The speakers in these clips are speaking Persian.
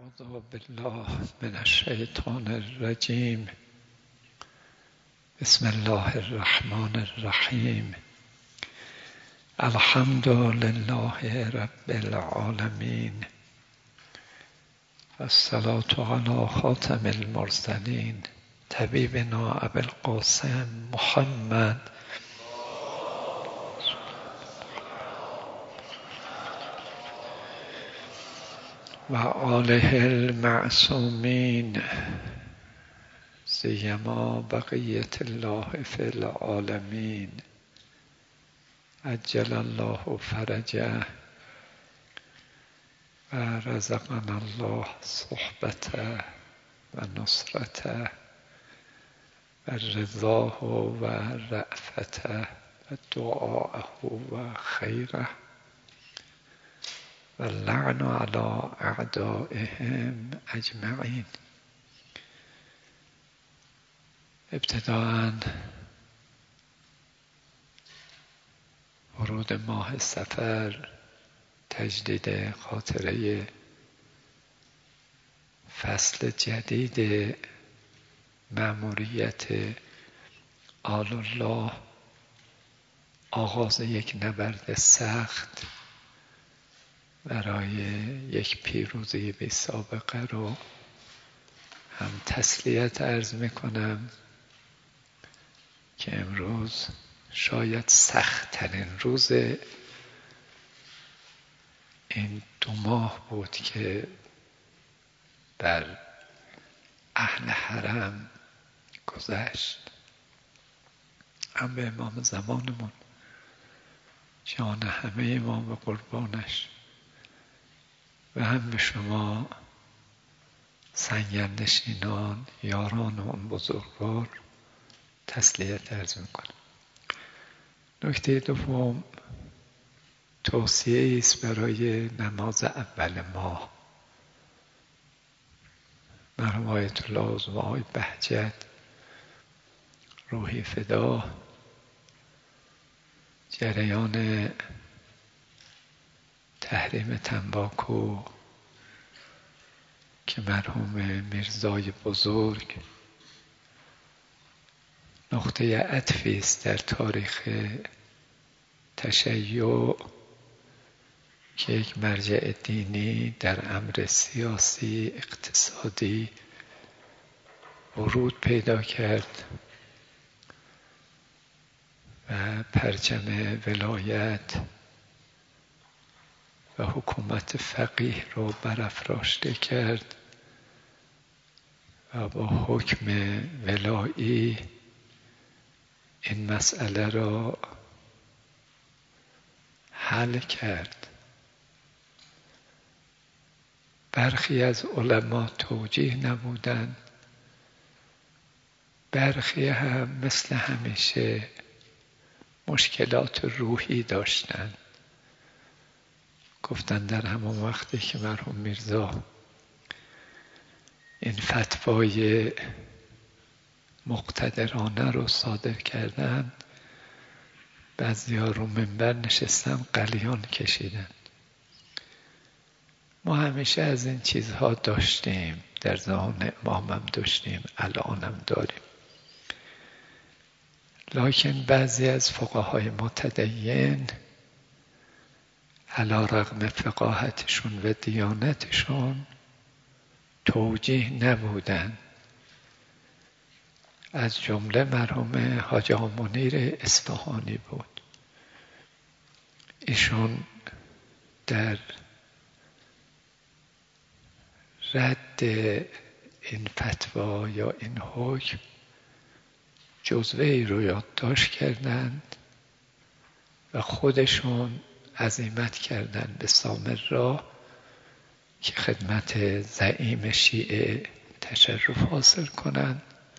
أعوذ بالله من الشیطان الرجیم. بسم الله الرحمن الرحیم. الحمد لله رب العالمین. الصلاة علی خاتم المرسلین طبیبنا ابی القاسم محمد و آله المعصومین سیما بقیة الله فی العالمین عجل الله فرجه و رزقنا الله صحبته و نصرته و رضاه و رأفته و دعاءه و خیره و لعن علی اعدائهم اجمعین. ابتداءً ورود ماه صفر تجدید خاطره فصل جدید مأموریت آل الله، آغاز یک نبرد سخت برای یک پیروزی بی سابقه رو هم تسلیت عرض میکنم که امروز شاید سخت‌ترین روز این 2 ماه بود که بر اهل حرم گذشت. هم به امام زمانمون جان همه ما به قربانش و هم به شما سنگرنشینان یاران اون بزرگوار تسلیت عرض میکنم. نکته دوم توصیه است برای نماز اول ماه. مرحوم آیت الله عظما آقای بهجت روحی فدا جریان تحریم تنباکو که مرحوم میرزای بزرگ نقطه عطفی است در تاریخ تشیع که یک مرجع دینی در امر سیاسی اقتصادی ورود پیدا کرد و پرچم ولایت و حکومت فقیه رو برافراشته کرد و با حکم ولایی این مسئله را حل کرد. برخی از علما توجیه نمودند، برخی هم مثل همیشه مشکلات روحی داشتند. گفتند در همون وقتی که مرحوم میرزا این فتوای مقتدرانه رو صادر کردند، بعضی‌ها رو منبر نشستن قلیان کشیدن. ما همیشه از این چیزها داشتیم، در زمان امامم داشتیم، الانم داریم. لکن بعضی از فقهای متدین علی رغم فقاهتشون و دیانتشون توجیه نبودن. از جمله مرحوم حاج آقا منیر اصفهانی بود. ایشون در رد این فتوا یا این حکم جزوه‌ای رو یادداشت کردند و خودشون عزیمت کردند به سامرا که خدمت زعیم شیعه تشرف حاصل کنند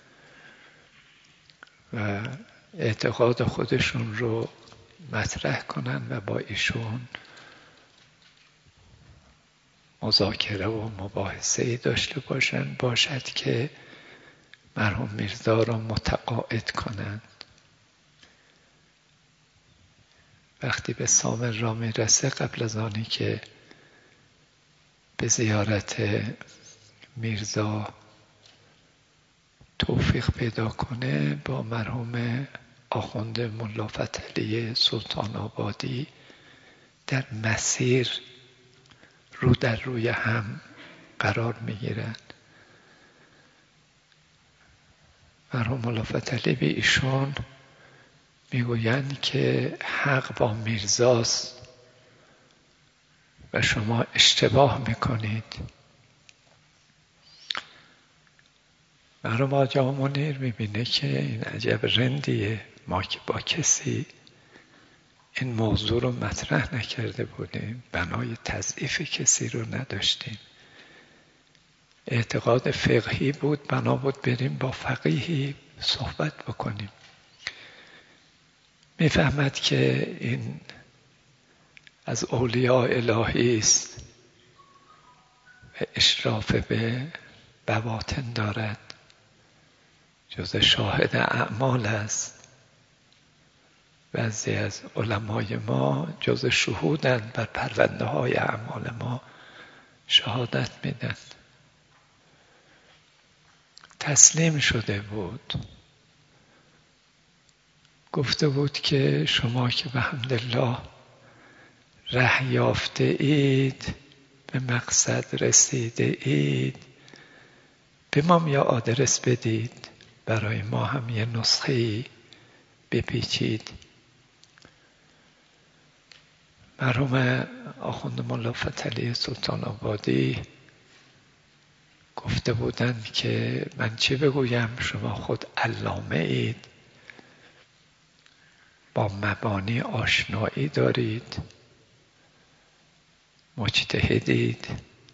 و اعتقاد خودشون رو مطرح کنند و با ایشون مذاکره و مباحثه‌ای داشته باشد که مرحوم میرزا را متقاعد کنند. وقتی به سامرا میرسه، قبل از آنی که به زیارت میرزا توفیق پیدا کنه با مرحوم آخوند ملا فتحعلی سلطان آبادی در مسیر رو در روی هم قرار میگیرند. مرحوم ملا فتحعلی به ایشون میگویند که حق با میرزاست و شما اشتباه میکنید. مرحوم حاج آقا منیر میبینه که این عجب رندیه، ما که با کسی این موضوع رو مطرح نکرده بودیم، بنای تضعیف کسی رو نداشتیم، اعتقاد فقهی بود، بنا بود بریم با فقیهی صحبت بکنیم. میفهمد که این از اولیاء الهی است و اشراف به بواطن دارد، جز شاهد اعمال است. بعضی از علمای ما جز شهودند، بر پرونده های اعمال ما شهادت میدن. تسلیم شده بود، گفته بود که شما که به حمدالله ره یافته اید، به مقصد رسیده اید، به ما یا آدرس بدید، برای ما هم یه نسخه بپیچید. مرحوم آخوند ملا فتحعلی سلطان آبادی گفته بودند که من چه بگویم، شما خود علامه اید، با مبانی آشنایی دارید، مجتهدید.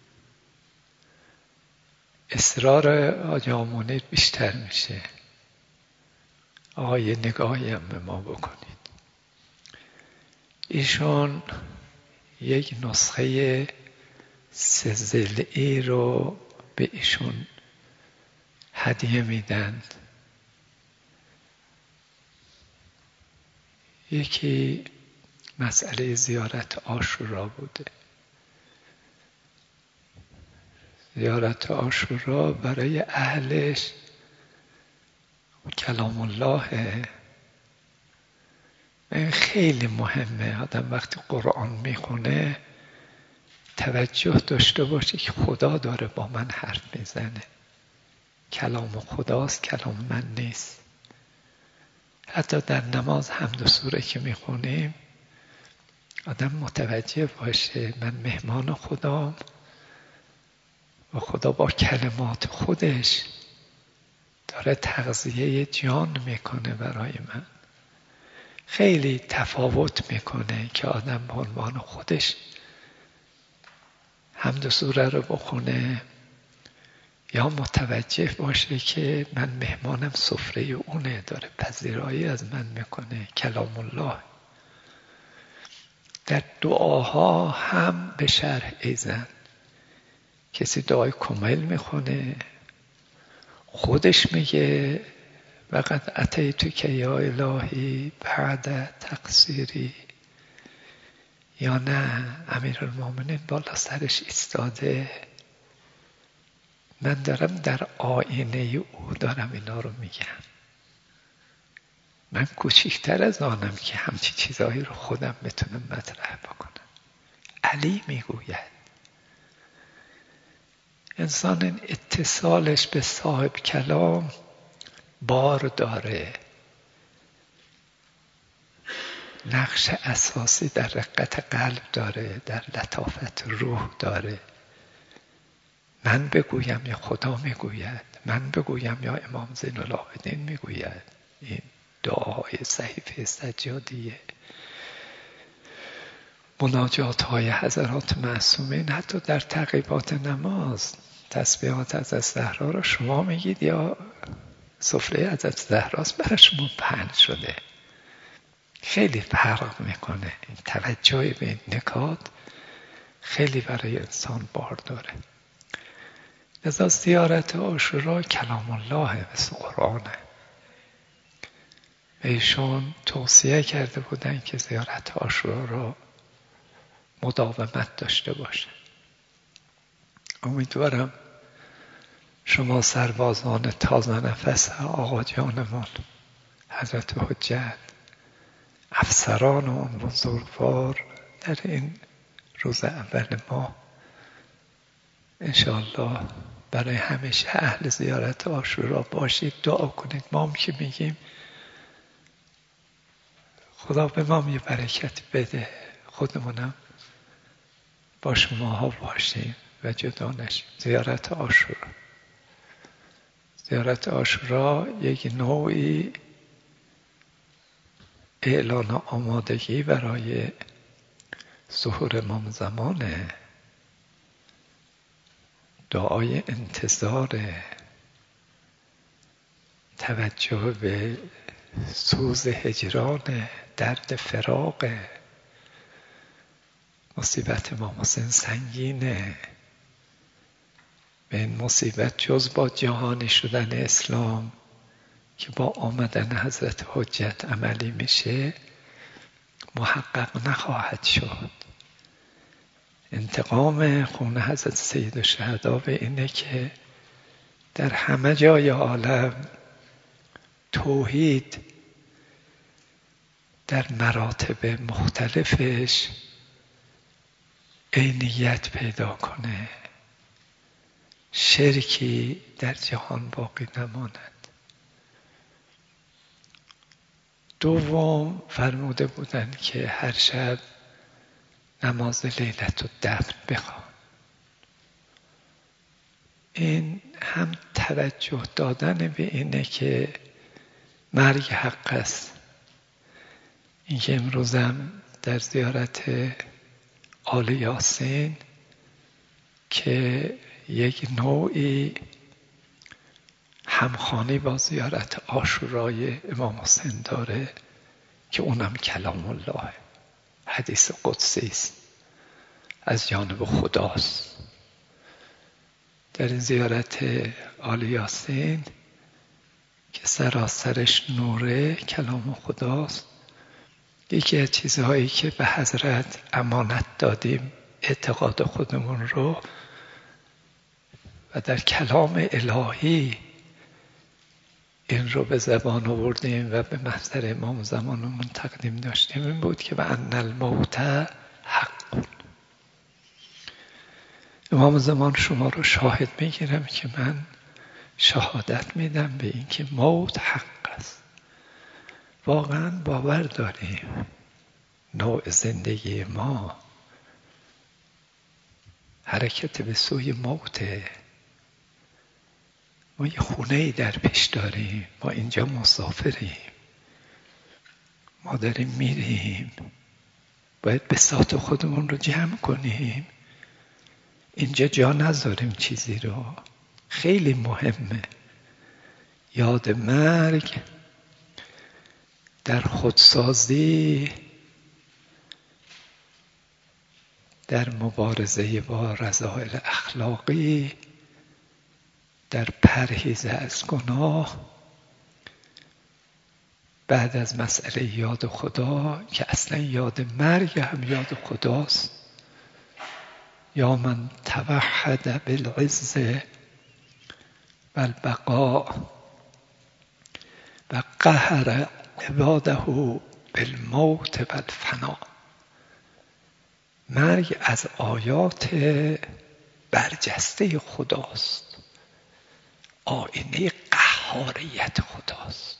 اصرار حاج آقا منیر بیشتر میشه، آقا یه نگاهی هم به ما بکنید. ایشون یک نسخه 3 ضلعی رو به ایشون هدیه میدند. یکی مسئله زیارت عاشورا بوده. زیارت عاشورا برای اهلش کلام الله، این خیلی مهمه. آدم وقتی قرآن میخونه توجه داشته باشه که خدا داره با من حرف میزنه، کلام خداست، کلام من نیست. حتی در نماز حمد و سوره که میخونیم آدم متوجه باشه من مهمان خدام و خدا با کلمات خودش داره تغذیه جان میکنه برای من. خیلی تفاوت میکنه که آدم به عنوان خودش حمد و سوره رو بخونه یا متوجه باشه که من مهمانم، سفره اونه، داره پذیرایی از من میکنه، کلام الله. در دعاها هم به شرح ایزن کسی دعای کمیل میخونه، خودش میگه وقد اتیتک یا الهی بعد تقصیری، یا نه امیرالمومنین بالا سرش ایستاده، من دارم در آینه او دارم اینا رو میگم، من کوچیکتر از آنم که همچی چیزایی رو خودم بتونم مطرح بکنم. علی میگوید انسان اتصالش به صاحب کلام بار داره، نقش اساسی در رقت قلب داره، در لطافت روح داره. من بگویم یا خدا میگوید، من بگویم یا امام زین العابدین میگوید. این دعاهای صحیفه سجادیه، مناجات های حضرات معصومین، حتی در تعقیبات نماز تسبیحات حضرت زهرا رو شما میگید یا سفره حضرت زهراست برای شما پهن شده. خیلی فرق میکنه. این توجه به این نکات خیلی برای انسان بار داره. لذا زیارت عاشورا کلام الله مثل قرآنه. ایشون توصیه کرده بودن که زیارت عاشورا را مداومت داشته باشه. امیدوارم شما سربازان تازه نفس آقا جانمان حضرت حجت، افسران اون بزرگوار در این روز اول ماه انشاءالله برای همیشه اهل زیارت عاشورا باشید. دعا کنید. ما هم که میگیم خدا به ما یه برکت بده، خودمونم با شماها باشیم و جدا نشیم. زیارت عاشورا، زیارت عاشورا یک نوعی اعلان آمادگی برای ظهور امام زمانه، دعای انتظار، توجه به سوز هجران، درد فراق، مصیبت امام حسین سنگینه. به این مصیبت جز با جهانی شدن اسلام که با آمدن حضرت حجت عملی میشه محقق نخواهد شد. انتقام خون حضرت سید الشهدا به اینه که در همه جای عالم توحید در مراتب مختلفش عینیت پیدا کنه، شرکی در جهان باقی نماند. دوم فرموده بودند که هر شب نماز لیلت الدفن بخوان. این هم توجه دادن به اینه که مرگ حق است. این که امروزم در زیارت آل یاسین که یک نوعی همخوانی با زیارت عاشورای امام حسین داره که اونم کلام الله، حدیث قدسی است، از جانب خداست. در این زیارت آل یاسین که سراسرش نوره، کلام خداست، یکی از چیزهایی که به حضرت امانت دادیم اعتقاد خودمون رو و در کلام الهی این رو به زبان آوردیم و به محضر امام زمانمون تقدیم داشتیم، این بود که و ان الموت حق. امام زمان شما رو شاهد میگیرم که من شهادت میدم به این که موت حق است. واقعا باور داریم نوع زندگی ما حرکت به سوی موته. ما یه خونه‌ای در پیش داریم، ما اینجا مسافریم، ما داریم میریم، باید بساط خودمون رو جمع کنیم، اینجا جا نذاریم چیزی رو. خیلی مهمه یاد مرگ در خودسازی، در مبارزه با رذائل اخلاقی، در پرهیز از گناه، بعد از مسئله یاد خدا که اصلا یاد مرگ هم یاد خداست. یا من توحد بالعز والبقاء و قهر عباده بالموت والفنا. مرگ از آیات برجسته خداست، آینه قهاریت خداست.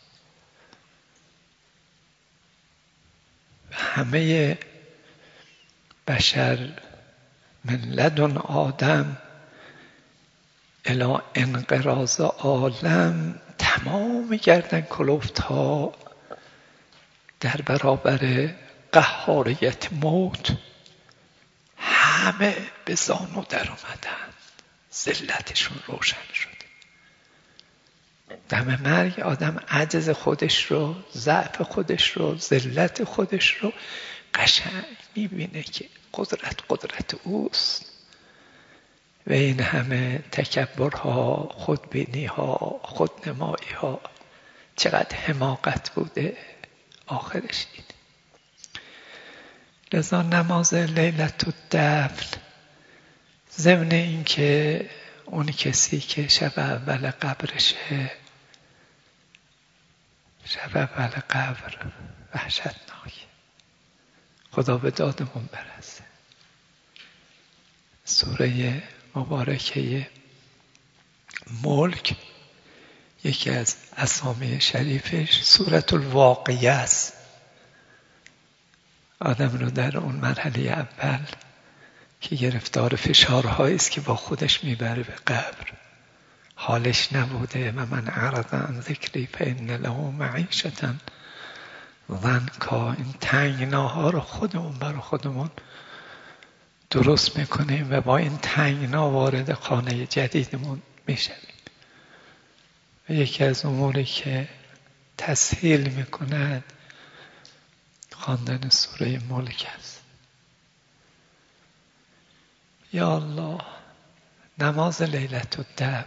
همه بشر من لدن آدم الی انقراض عالم تمام گردن کلفت ها در برابر قهاریت موت همه به زانو در اومدن، ذلتشون روشن شد. دم مرگ آدم عجز خودش رو، ضعف خودش رو، ذلت خودش رو قشنگ میبینه که قدرت اوست و این همه تکبرها، خودبینیها، خودنماییها چقدر حماقت بوده، آخرش این. لذا نماز لیلت الدفن ضمن این که اون کسی که شب اول قبرشه، شب اول قبر وحشتناک، خدا به دادمون برسه. سوره مبارکه ملک یکی از اسامی شریفش سوره الواقعه است. آدم رو در اون مرحله اول که گرفتار فشارهایی است که با خودش میبره به قبر، حالش نبوده و من اعرض عن ذکری فان له معیشة ضنکا، این تنگناها رو خودمون برای خودمون درست میکنیم و با این تنگنا وارد خانه جدیدمون میشویم. و یکی از اموری که تسهیل میکند خواندن سوره ملک است. یا الله، نماز لیلة القدر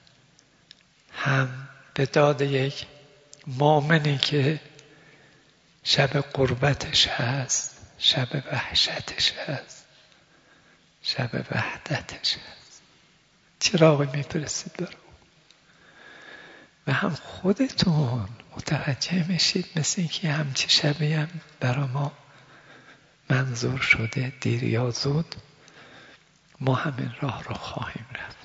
هم به داد یک مؤمنی که شب قربتش هست، شب وحشتش هست، شب وحدتش هست، چراغی میفرستید برای او. و هم خودتون متوجه میشید مثل این که همچه شبی هم برای ما منظور شده، دیر یا زود ما همین راه رو خواهیم رفت.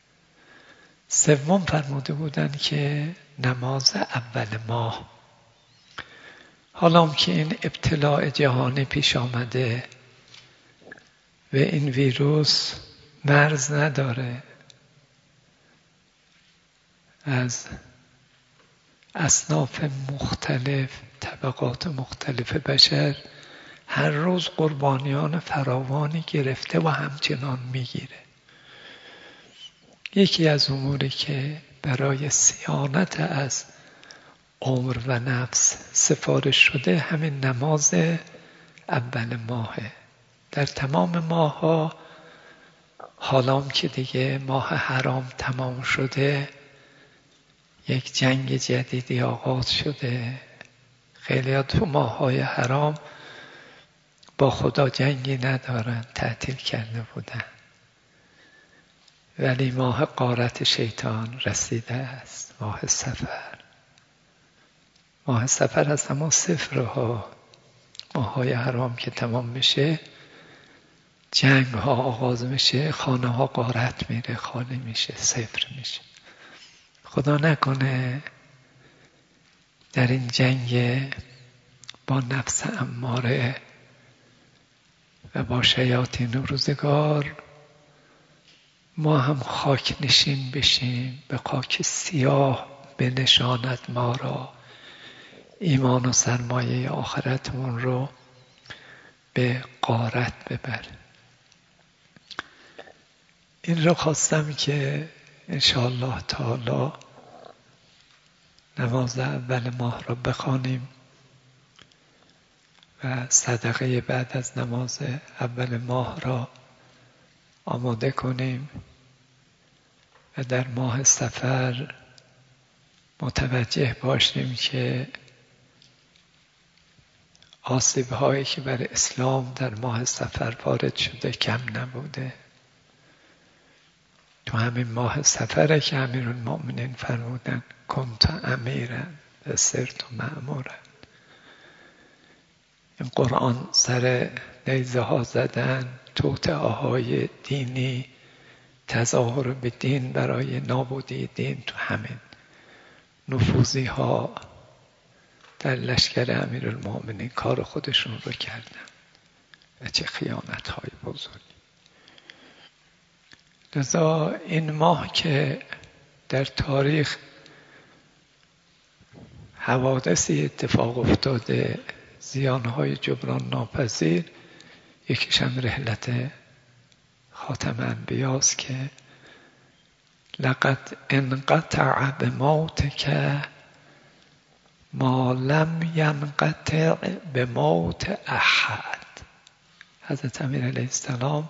سوم فرموده بودن که نماز اول ماه، حالا که این ابتلاع جهانی پیش آمده و این ویروس مرز نداره، از اصناف مختلف، طبقات مختلف بشر هر روز قربانیان فراوانی گرفته و همچنان میگیره. یکی از اموری که برای صیانت از عمر و نفس سفارش شده همین نماز اول ماهه. در تمام ماه ها، حالام که دیگه ماه حرام تمام شده، یک جنگ جدیدی آغاز شده. خیلی ها تو ماه های حرام با خدا جنگی ندارن، تعطیل کرده بودن، ولی ماه غارت شیطان رسیده است، ماه صفر. ماه صفر از همون صفرها، ماه های حرام که تمام میشه جنگ ها آغاز میشه، خانه ها غارت میره، خالی میشه، صفر میشه. خدا نکنه در این جنگ با نفس اماره و با شیاطین روزگار ما هم خاک نشین بشیم، به خاک سیاه بنشاند ما را، ایمان و سرمایه آخرتمون رو به غارت ببره. این رو خواستم که انشاءالله تعالی نماز اول ماه را بخوانیم و صدقه بعد از نماز اول ماه را آماده کنیم و در ماه صفر متوجه باشیم که آسیب‌هایی که بر اسلام در ماه صفر وارد شده کم نبوده. تو همین ماه صفره که امیرالمؤمنین فرمودن کنت امیرا و صرت مأمورا. این قرآن سر نیزه ها زدن، توطئه‌های دینی، تظاهر به دین برای نابودی دین، تو همین نفوذی ها در لشکر امیرالمؤمنین کار خودشون رو کردن و چه خیانت های بزرگ. لذا این ماه که در تاریخ حوادثی اتفاق افتاده، زیانهای جبران ناپذیر، یکیش هم رحلت خاتم انبیاست که لقد انقطع بموتک ما لم ینقطع بموت احد. حضرت امیر علیه السلام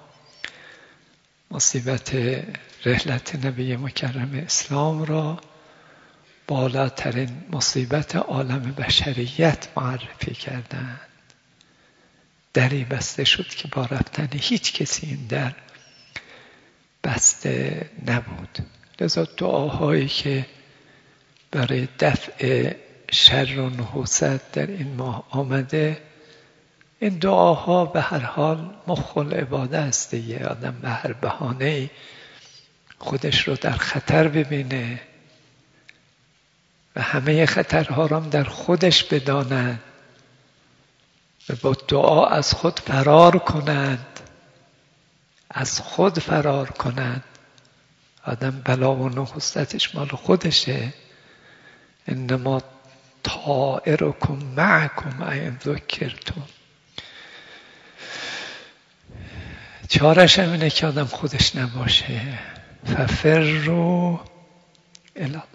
مصیبت رحلت نبی مکرم اسلام را بالاترین مصیبت عالم بشریت معرفی کردند. دری بسته شد که با رفتن هیچ کسی این در بسته نبود. لذا دعاهایی که برای دفع شر و نحوست در این ماه آمده، این دعاها به هر حال مخ العباده است دیگه. آدم به هر بهانه‌ای خودش رو در خطر ببینه و همه خطرها را در خودش بداند و با دعا از خود فرار کنند، از خود فرار کنند. آدم بلا و نحوستش مال خودشه. انما طائرکم معکم این ذکرتم. چارش هم اینه که آدم خودش نباشه. ففروا الی الله،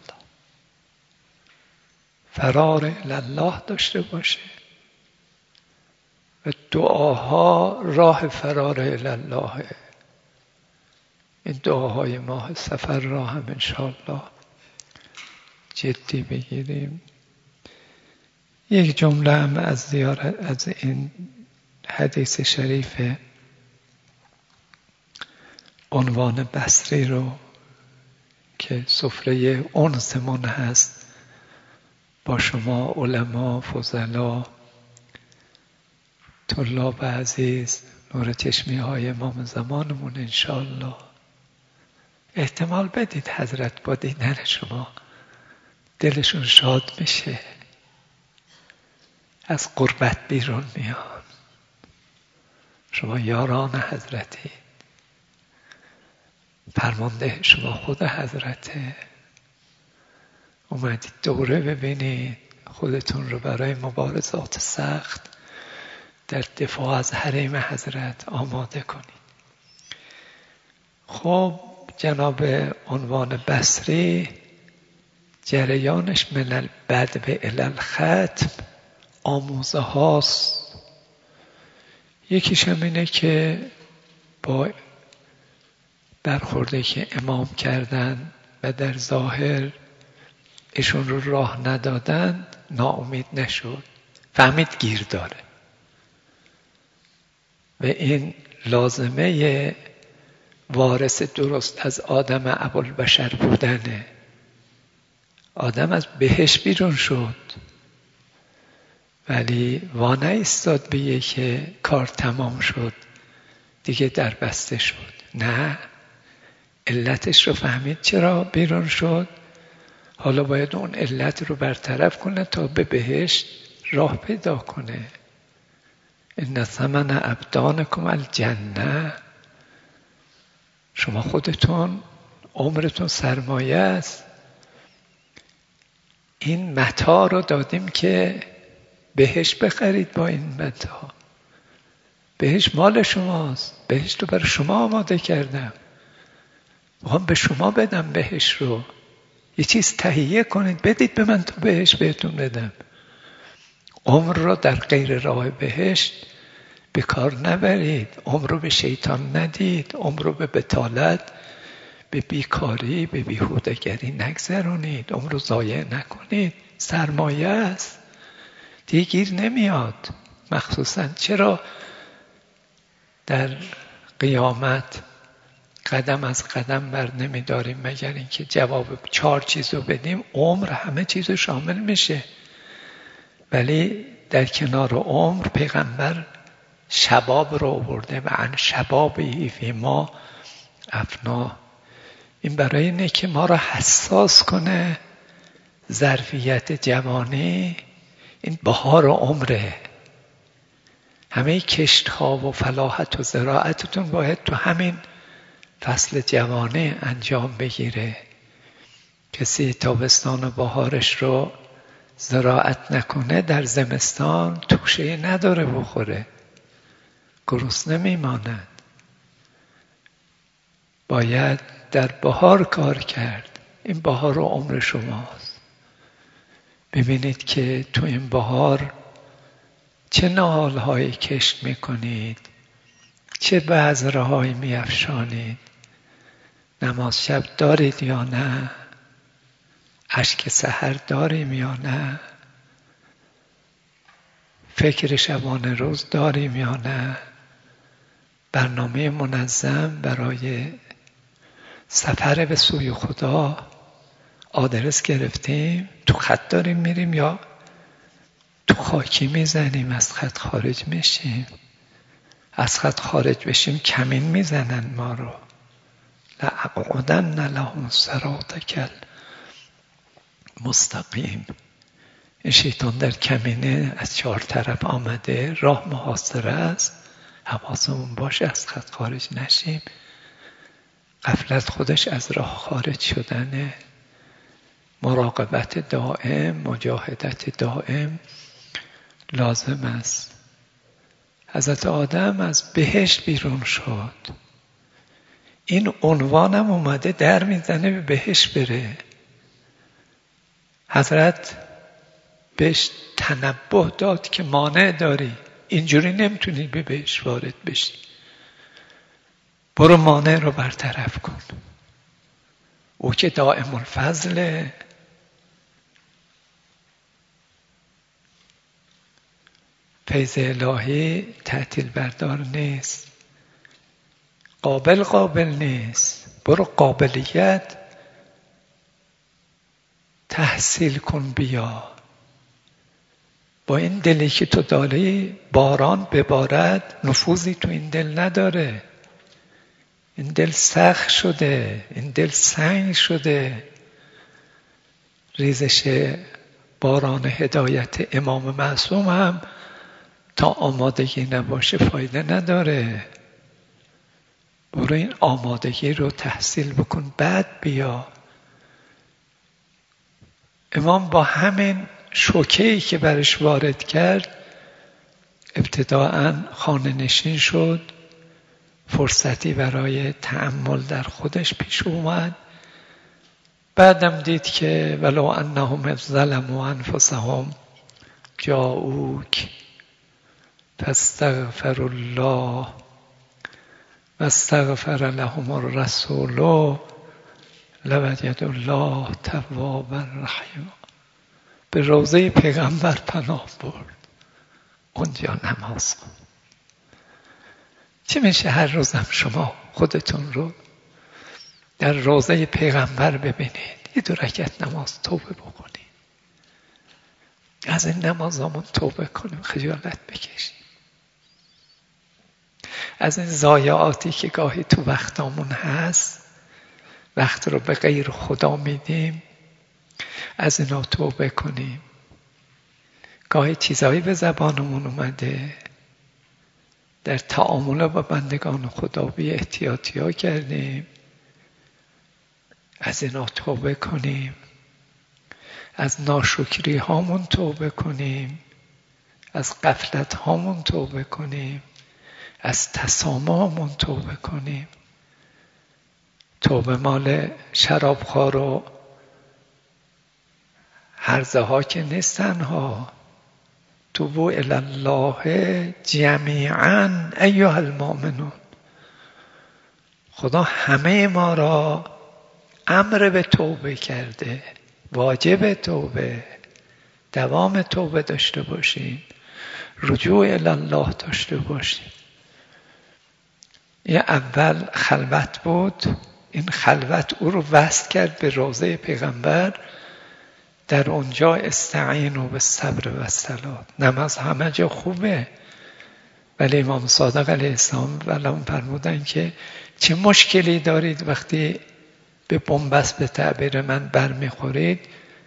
فرار الی الله داشته باشه و دعاها راه فرار الی الله. این دعاهای ماه سفر را هم انشاءالله جدی بگیریم. یک جمله هم از این حدیث شریف عنوان بصری رو که سفره انسمون هست با شما علما، فضلا، طلاب عزیز، نور چشمی های امام زمانمون انشاءالله. احتمال بدید حضرت با دیدن شما دلشون شاد میشه، از غربت بیرون میان. شما یاران حضرتی، فرمانده شما خود حضرته. اومدید دوره ببینید، خودتون رو برای مبارزات سخت در دفاع از حریم حضرت آماده کنید. خب جناب عنوان بصری جریانش من البدو الی الختم آموزه هاست. یکیش هم اینه که با برخورده که امام کردن و در ظاهر ایشون رو راه ندادن ناامید نشد، فهمید گیر داره و این لازمه وارث درست از آدم ابوالبشر بودنه. آدم از بهشت بیرون شد ولی وانه ایستاد بگه که کار تمام شد دیگه در بسته شد. نه، علتش رو فهمید چرا بیرون شد، حالا باید اون علت رو برطرف کنه تا به بهشت راه پیدا کنه. ان ثمن ابدانکم الجنه. شما خودتون عمرتون سرمایه است. این متاع رو دادیم که بهشت بخرید. با این متاع بهشت مال شماست، بهشت رو برای شما آماده کردم، میخوام به شما بدم بهشت رو. یه چیز تهیه کنید بدید به من تا بهشت بهتون بدم. عمر رو در غیر راه بهشت به کار نبرید. عمر رو به شیطان ندید. عمر رو به بطالت، به بیکاری، به بیهودگری نگذرونید. عمر رو ضایع نکنید. سرمایه است، دیگه گیر نمیاد. مخصوصا چرا در قیامت قدم از قدم بر نمیداریم مگر اینکه جواب 4 چیز رو بدیم. عمر همه چیز رو شامل میشه، ولی در کنار عمر پیغمبر شباب رو آورده و عن شبابی فی ما افنا. این برای اینه که ما را حساس کنه. ظرفیت جوانی این بهار عمره. همه کشت ها و فلاحت و زراعتتون باید تو همین فصل جوانی انجام بگیره. کسی تابستان و بهارش رو زراعت نکنه در زمستان توشه نداره بخوره، گرسنه میماند. باید در بهار کار کرد. این بهار و عمر شماست. ببینید که تو این بهار چه نهالهایی کشت میکنید، چه بذرهایی میافشانید. نماز شب دارید یا نه؟ اشک سحر داریم یا نه؟ فکر شبانه روز داریم یا نه؟ برنامه منظم برای سفر به سوی خدا آدرس گرفتیم، تو خط داریم میریم یا تو خاکی میزنیم، از خط خارج میشیم. از خط خارج بشیم کمین میزنن ما رو. لأقعدن لهم صراطک المستقیم. این شیطان در کمینه از 4 طرف آمده، راه محاصره است. حواسمون باشه از خط خارج نشیم. غفلت خودش از راه خارج شدنه. مراقبت دائم، مجاهدت دائم لازم است. حضرت آدم از بهشت بیرون شد. این عنوانم اومده در میزنه به بهشت بره. حضرت بهش تنبه داد که مانع داری، اینجوری نمیتونی به بهشت وارد بشی، برو مانع رو برطرف کن. او که دائم الفضله. فیض الهی تعطیل بردار نیست، قابل نیست. برو قابلیت تحصیل کن بیا. با این دلی که تو داری باران ببارد نفوذی تو این دل نداره. این دل سخت شده، این دل سنگ شده. ریزش باران هدایت امام معصوم هم تا آمادگی نباشه فایده نداره. برو این آمادگی رو تحصیل بکن بعد بیا. امام با همین شوکه‌ای که برش وارد کرد ابتداءً خانه نشین شد. فرصتی برای تأمل در خودش پیش اومد. بعدم دید که ولو انهم ظلموا انفسهم جاءوک فاستغفروا الله واستغفر لهم الرسول لوجدوا الله توابا رحیما. به روضه پیغمبر پناه برد، اونجا نماز خوند. چه میشه هر روزم شما خودتون رو در روضه پیغمبر ببینید، 2 رکعت نماز توبه بکنید. از این نمازامون توبه کنیم، خجالت بکشیم. از این ضایعاتی که گاهی تو وقتامون هست، وقت رو به غیر خدا میدیم، از اینا توبه کنیم. گاهی چیزایی به زبانمون اومده، در تعامل با بندگان خدا بی احتیاطی ها کردیم، از اینا توبه کنیم. از ناشکری هامون توبه کنیم، از غفلت هامون توبه کنیم، از تسامحمون توبه کنیم. توبه مال شرابخوار و هرزه ها که نیستن ها. توبوا الی الله جمیعا ایها المؤمنون. خدا همه ما را امر به توبه کرده، واجب توبه، دوام توبه داشته باشیم، رجوع الی الله داشته باشیم. این اول خلوت بود. این خلوت او رو وصل کرد به روضه پیغمبر. در اونجا استعینوا بالصبر والصلاة. نماز همه جا خوبه، ولی امام صادق علیه السلام ولهم فرمودن که چه مشکلی دارید وقتی به بنبست به تعبیر من برمیخورید،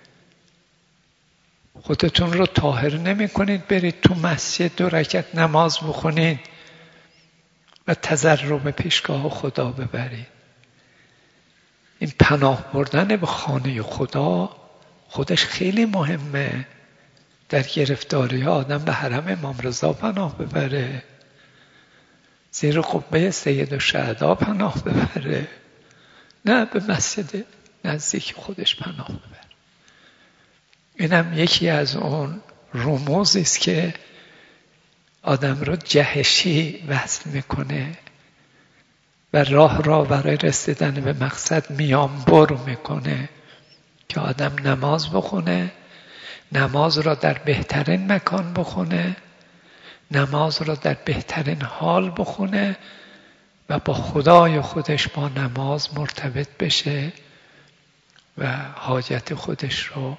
خودتون رو طاهر نمی کنید برید تو مسجد 2 رکعت نماز بخونید و تضرع به پیشگاه خدا ببرید. این پناه بردن به خانه خدا خودش خیلی مهمه. در گرفتاری آدم به حرم امام رضا پناه ببره، زیر قبه سید الشهدا پناه ببره، نه به مسجد نزدیک خودش پناه ببره. اینم یکی از اون رموزی است که آدم رو جهشی وصل میکنه و راه را برای رسیدن به مقصد میانبر میکنه که آدم نماز بخونه، نماز را در بهترین مکان بخونه، نماز را در بهترین حال بخونه و با خدای خودش با نماز مرتبط بشه و حاجت خودش رو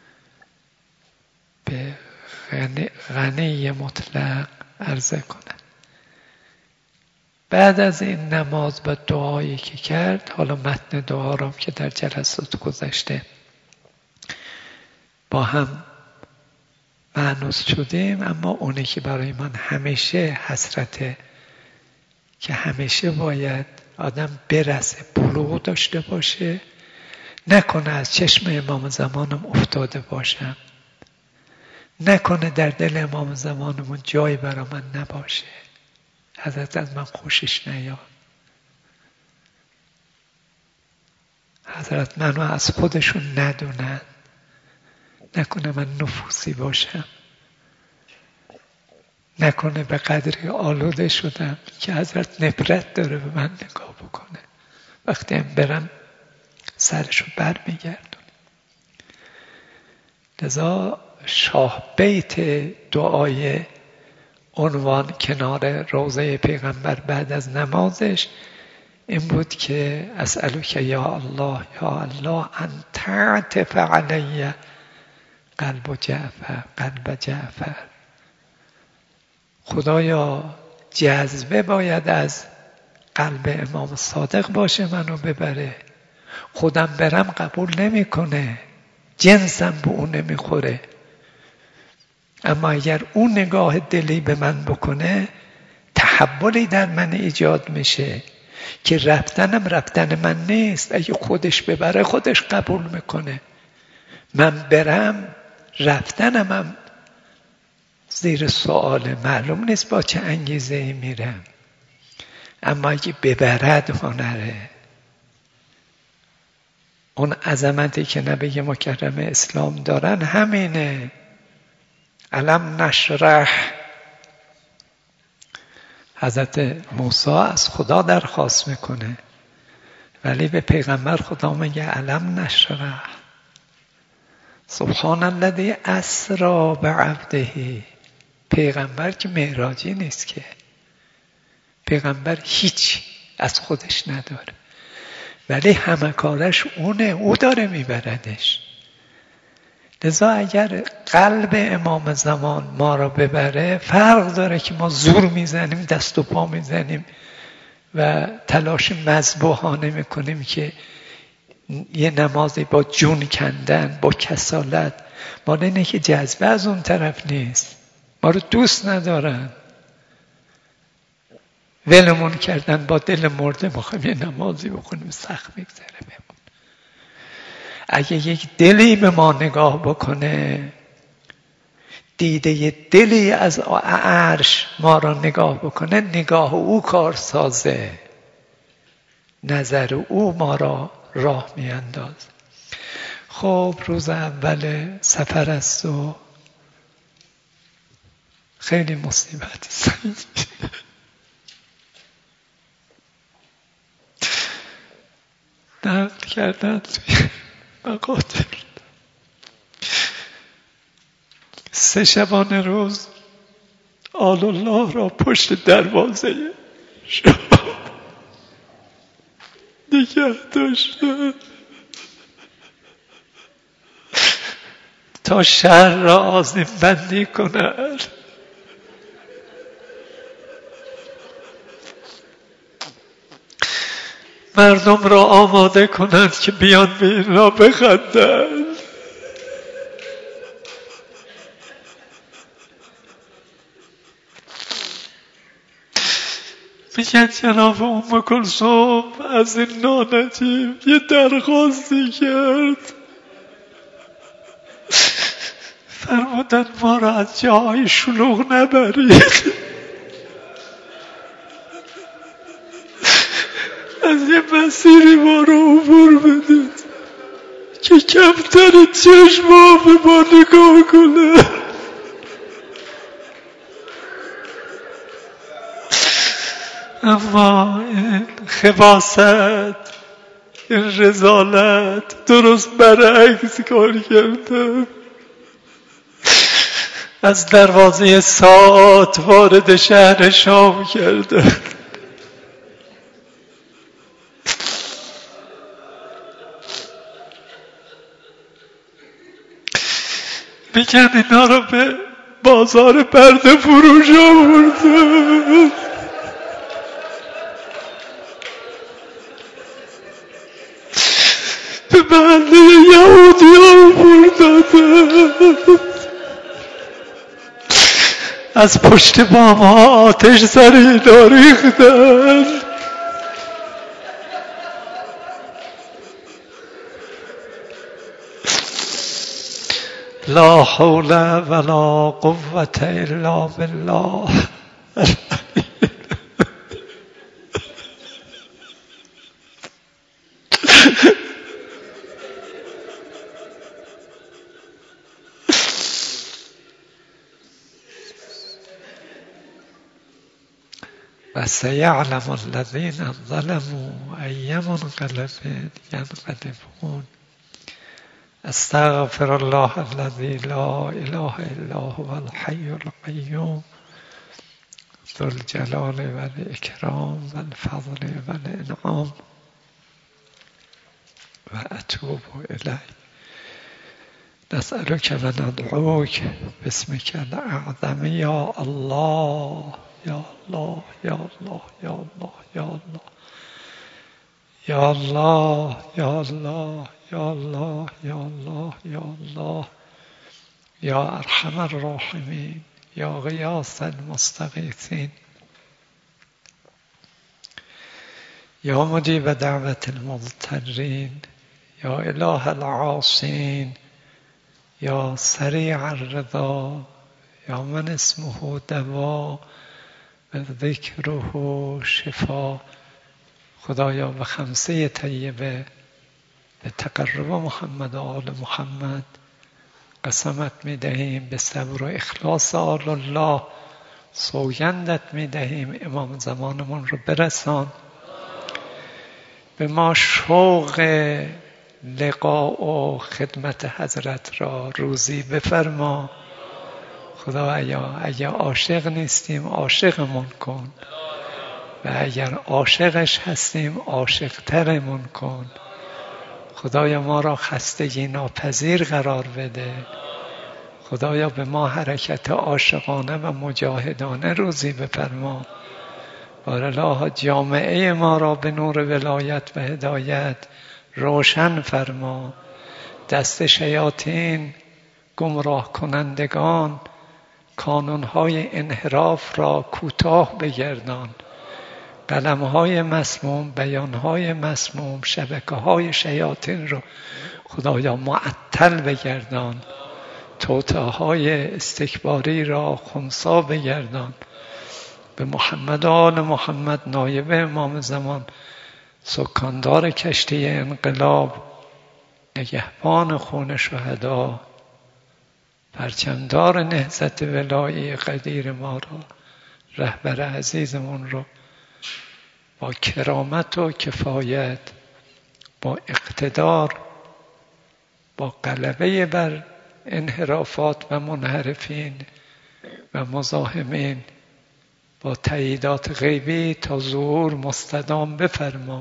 به غنی مطلق عرضه کنه. بعد از این نماز و دعایی که کرد، حالا متن دعا رو که در جلسات گذشته با هم مانوس شدیم، اما اونی که برای من همیشه حسرته که همیشه باید آدم برسه، بلوغ داشته باشه، نکنه از چشم امام زمانم افتاده باشم، نکنه در دل امام زمانمون جایی برای من نباشه، حضرت از من خوشش نیاد، حضرت منو از خودشون ندونن، نکنه من نفوسی باشم، نکنه به قدری آلوده شدم که حضرت نفرت داره به من نگاه بکنه، وقتی هم برم سرشو بر میگردم. لذا شاه بیت دعای عنوان کنار روضه پیغمبر بعد از نمازش این بود که اسألک یا الله یا الله ان تعطف علی قلب جعفر. خدایا جذبه باید از قلب امام صادق باشه منو ببره، خودم برم قبول نمیکنه، جنسم به اون نمیخوره، اما اگر اون نگاه دلی به من بکنه تحولی در من ایجاد میشه که رفتن من نیست، اگه خودش ببره خودش قبول میکنه، من برم رفتنم زیر سوال، معلوم نیست با چه انگیزه‌ای میرم، اما اگه ببرد هنره. اون عظمتی که نبی مکرم اسلام دارن همینه. الم نشرح، حضرت موسی از خدا درخواست میکنه ولی به پیغمبر خدا میگه الم نشرح. سبحان الذی اسری بعبده. پیغمبر که معراجی نیست که، پیغمبر هیچ از خودش نداره ولی همه کارش اونه، او داره میبردش. لذا اگر قلب امام زمان ما را ببره، فرق داره که ما زور میزنیم، دست و پا میزنیم و تلاش مذبوحانه میکنیم که یه نمازی با جون کندن، با کسالت. مال اینه که جذبه از اون طرف نیست، ما رو دوست ندارن، ولمون کردن، با دل مرده میخوایم یه نمازی بکنیم سخت میگذره بمون. اگه یک دلی به ما نگاه بکنه، دیده دلی از عرش ما را نگاه بکنه، نگاه او کار سازه، نظر او ما را راه میاندازه. خب روز اول سفر است و خیلی مصیبت سنگین نقل کردن توی مقاتل. 3 شبانه روز آل الله را پشت دروازه شاه نگه داشتن تا شهر را آذین بندی کنند. مردم را آماده کنند که بیان به این را بخندند. میگن جناب ام کلثوم از این نانجیب یه درخواستی کرد، فرمودن ما را از جاهای شلوغ نبرید، از یه مسیری ما رو عبور بدید که کمتر چشم به ما نگاه کنه. اما این خباثت، این رذالت درست برعکس کار کرده. از دروازه ساعت وارد شهر شام کرده. میگن اینا رو به بازار برده فروش آورده، به محله یهودی آورده، از پشت بام ها آتش سر اینا ریختن. لا حول ولا قوة الا بالله. و سیعلم الذین ظلموا ای منقلب ینقلبون. استغفر الله الذی لا اله الا هو الحی القیوم ذو الجلال و الاکرام و الفضل و الانعام و اتوب الیک. نسألك و ندعوک باسمك الاعظم یا الله یا الله یا الله یا الله یا الله یا الله یا الله یا الله یا الله یا الله یا ارحم الراحمین یا غیاث المستغیثین یا مجیب دعوت المضطرین یا اله العاصین یا سریع الرضا یا من اسمه دوا و ذکره شفا. خدایا به خمسه طیبه، به تقرب محمد و آل محمد قسمت میدهیم، به صبر و اخلاص آل الله سوگندت میدهیم امام زمانمون رو برسان. به ما شوق لقاء و خدمت حضرت را روزی بفرما. خدایا اگر عاشق نیستیم عاشقمون کن و اگر عاشقش هستیم عاشقترمون کن. خدایا ما را خستگی ناپذیر قرار بده. خدایا به ما حرکت عاشقانه و مجاهدانه روزی بفرما. بارالله جامعه ما را به نور ولایت و هدایت روشن فرما. دست شیاطین، گمراه کنندگان، کانونهای انحراف را کوتاه بگردان. قلمهای مسموم، بیانهای مسموم، شبکه‌های شیاطین را خدایا معطل بگردان. توطئه‌های استکباری را خنثی بگردان. به محمد و آل محمد نایب امام زمان، سکاندار کشتی انقلاب، نگهبان خون شهدا، پرچمدار نهضت ولایی قدیر ما را، رهبر عزیزمون رو با کرامت و کفایت، با اقتدار، با غلبه بر انحرافات و منحرفین و مزاحمین، با تاییدات غیبی تا ظهور مستدام بفرما.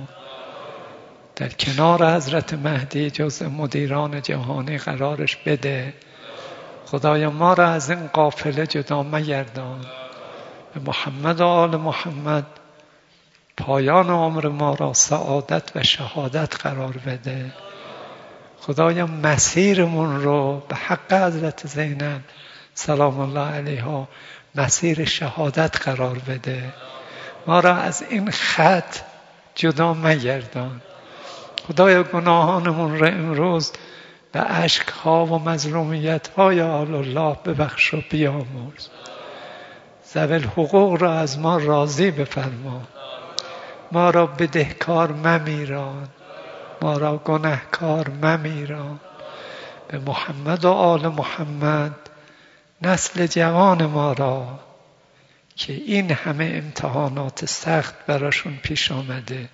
در کنار حضرت مهدی جزء مدیران جهانی قرارش بده. خدایا ما را از این قافله جدا مگردان. به محمد و آل محمد پایان عمر ما را سعادت و شهادت قرار بده. خدایا مسیرمون رو به حق حضرت زینب سلام الله علیها مسیر شهادت قرار بده. ما را از این خط جدا مگردان. خدایا گناهانمون را امروز به اشک‌ها و مظلومیت‌های آل الله ببخش و بیامرز. ذوی الحقوق را از ما راضی بفرما. ما را بدهکار ممیران، ما را گنهکار ممیران. به محمد و آل محمد نسل جوان ما را که این همه امتحانات سخت براشون پیش آمده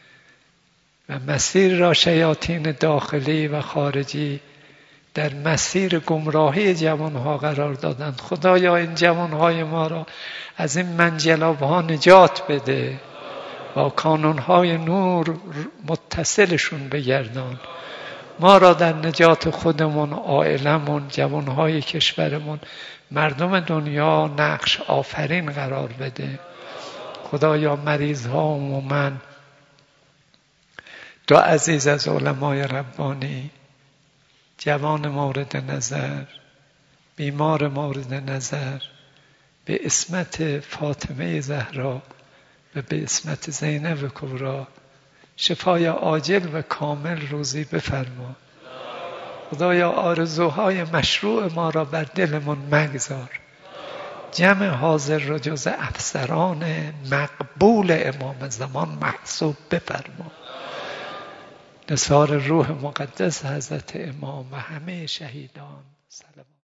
و مسیر را شیاطین داخلی و خارجی در مسیر گمراهی جوانها قرار دادند. خدایا این جوانهای ما را از این منجلابها نجات بده. با کانونهای نور متصلشون بگردان. ما را در نجات خودمون، عائلمون، جوانهای کشورمون، مردم دنیا نقش آفرین قرار بده. خدایا مریض ها عموماً، دو عزیز از علمای ربانی، جوان مورد نظر، بیمار مورد نظر، به اسمت فاطمه زهرا و به اسمت زینب کبری شفای عاجل و کامل روزی بفرما. خدایا آرزوهای مشروع ما را بر دلمون مگذار. جمع حاضر را جز افسران مقبول امام زمان محسوب بفرما. نثار روح مقدس حضرت امام و همه شهیدان. سلام.